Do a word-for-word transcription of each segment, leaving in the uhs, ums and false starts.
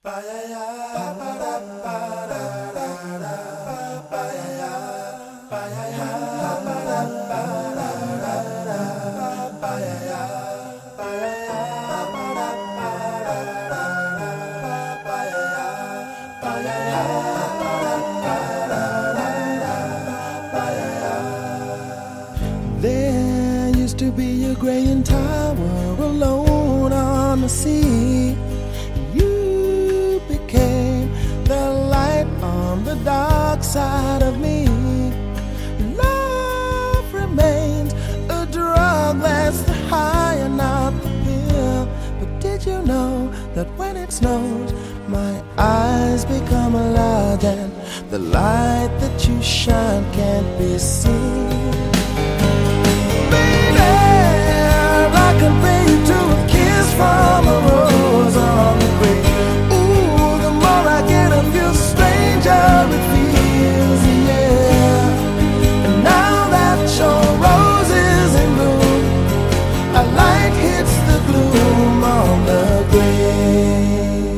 There used to be a graying tower alone on the sea. You became the light on the dark side of me. Love remains a drug that's the high and not the pill. But did you know that when it snows, my eyes become large and the light that you shine can't be seen? I compare you to a kiss from a rose on the grave. Ooh, the more I get of you, the stranger it feels, yeah. And now that your rose is in bloom, a light hits the gloom on the grave.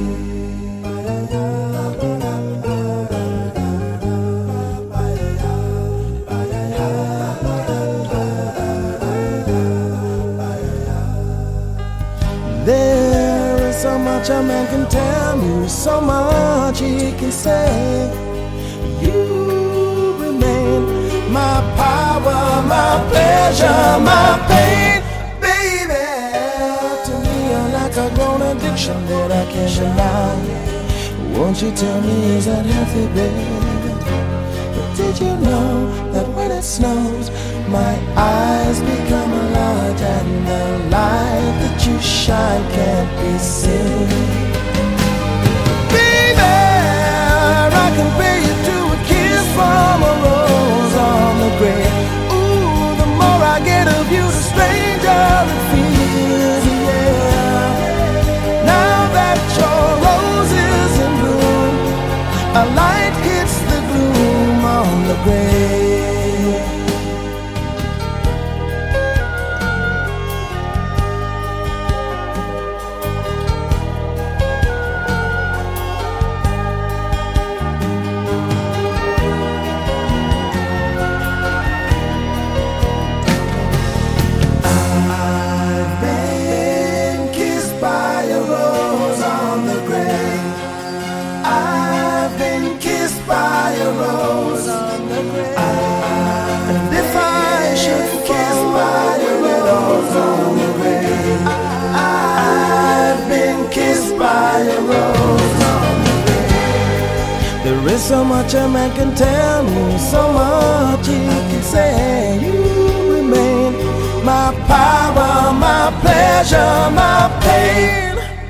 There is so much a man can tell you, so much he can say. You remain my power, my pleasure, my pain, baby. To me you're like a grown addiction that I can't deny. Won't you tell me, is that healthy, baby? But did you know that when it snows, my eyes become large and the light that you shine can't be seen? Baby, I compare you to a kiss from a rose on the grave. Ooh, the more I get of you, the stranger it feels, yeah. Now that your rose is in bloom, a light hits the gloom on the grave. By a rose on the grave. And if I should kiss by a rose on the grave, I've been kissed by a rose on the grave. There is so much a man can tell me, so much he can say. You remain my power, my pleasure, my pain.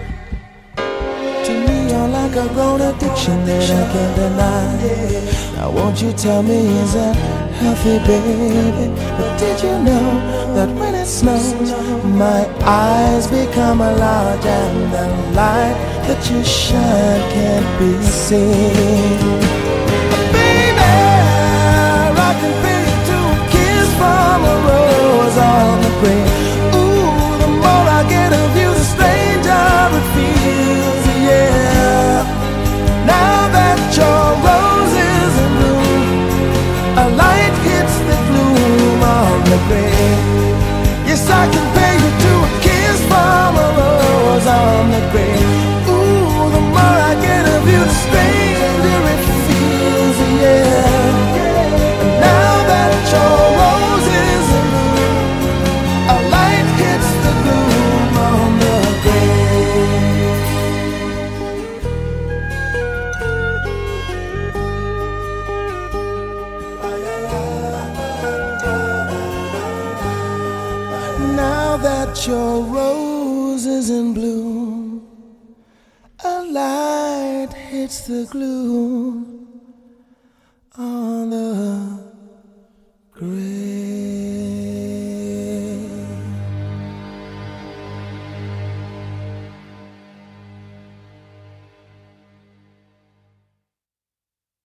Like a grown addiction that I can't deny. Now won't you tell me, is that healthy, baby? But did you know that when it snows, my eyes become large and the light that you shine can't be seen? Baby, I can feel you to a kiss from a rose on the grave. Ooh, the more I get of you, the stranger it feels, yeah. Now that your rose is in bloom, a light hits the gloom on the grave. Yes, I compare you to a kiss from a rose on the grave. Ooh, the more I get of you, the stranger it feels, yeah. And now that your rose is in bloom, a light hits the gloom on the grave. Now that your rose is in bloom, a light hits the gloom on the